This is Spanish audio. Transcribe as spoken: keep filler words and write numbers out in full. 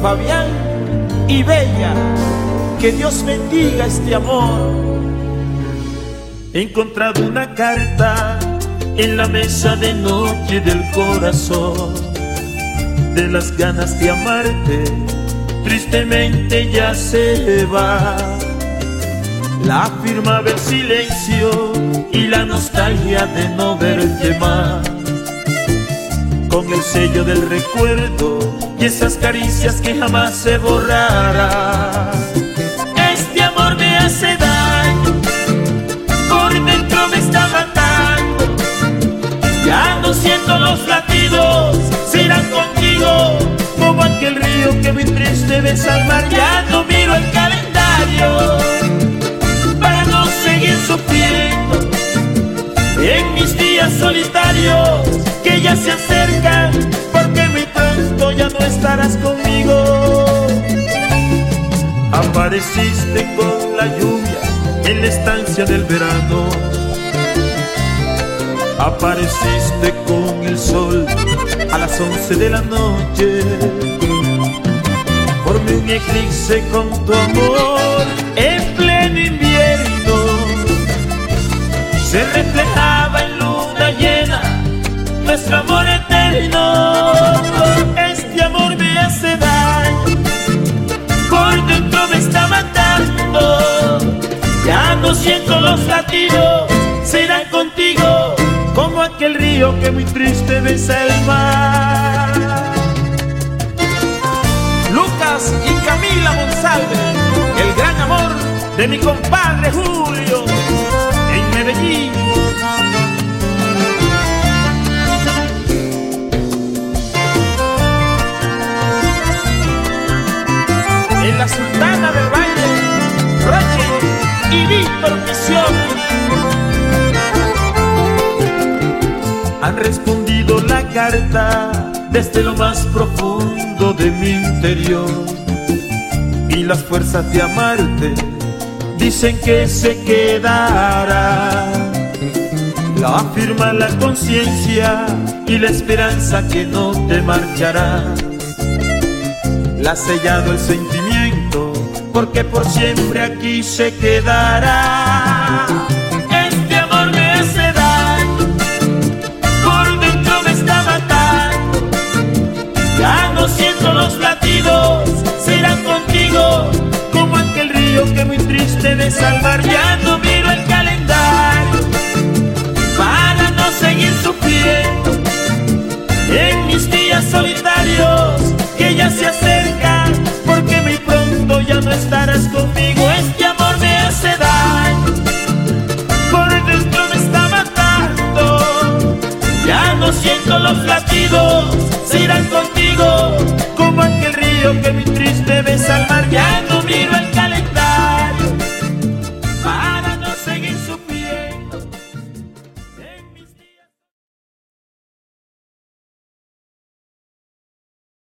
Fabián y Bella. Que Dios bendiga este amor. He encontrado una carta en la mesa de noche del corazón. De las ganas de amarte, tristemente ya se va. La firma del silencio y la nostalgia de no verte más. Con el sello del recuerdo y esas caricias que jamás se borrarán. Este amor me hace daño, por dentro me está matando. Ya no siento los latidos, serán contigo como aquel río que muy triste ves al mar. Ya no miro el calendario para no seguir sufriendo en mis días solitarios que ya se acercan, porque muy pronto ya no estarás conmigo. Apareciste con la lluvia en la estancia del verano. Apareciste con el sol a las once de la noche. Formé un eclipse con tu amor en pleno invierno. Se reflejaba en luna llena nuestro amor eterno. Este amor me hace daño, por dentro me está matando. Ya no siento los latidos, serán contigo como aquel río que muy triste besa el mar. Lucas y Camila Monsalve, el gran amor de mi compadre Julio en Medellín. En la Sultana del Baile, Roche y Víctor Misión han respondido la carta desde lo más profundo de mi interior. Y las fuerzas de amarte dicen que se quedará. La afirma la conciencia y la esperanza que no te marchará. La ha sellado el sentimiento, porque por siempre aquí se quedará. Este amor me hace daño, por dentro me está matando. Ya no siento los latidos, serán contigo como aquel río que muy triste besa al mar. Ya no miro el calendario para no seguir sufriendo en mis días solitarios